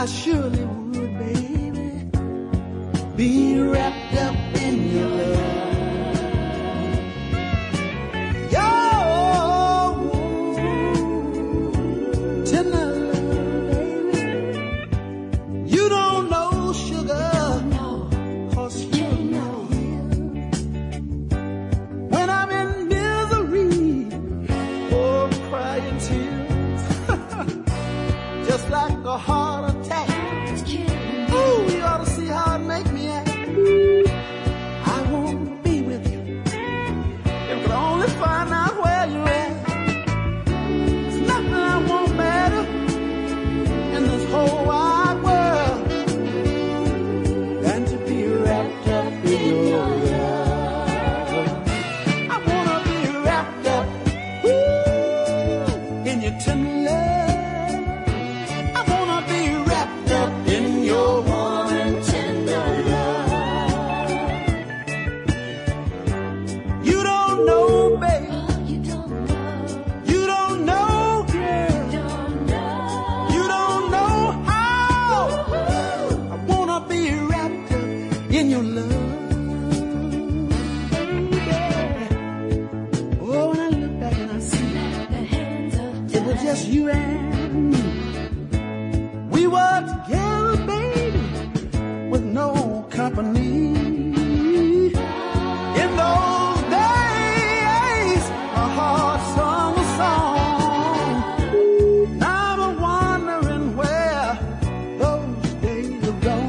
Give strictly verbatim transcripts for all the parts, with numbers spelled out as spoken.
surely would, baby, be wrapped up in your love. A heart attack. Ooh, you ought to see how it make me act. I won't be with you. If I could only find out where you're at. There's nothing I want better in this whole wide world than to be wrapped up in your love. I wanna be wrapped up, ooh, in your tender love. In your love, baby. Oh, when I look back and I see it was just you and me. We were together, baby, with no company. In those days, a heart sung a song. Now I'm wondering where those days have gone.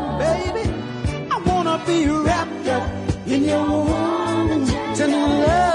Be wrapped up in your warm, tender love.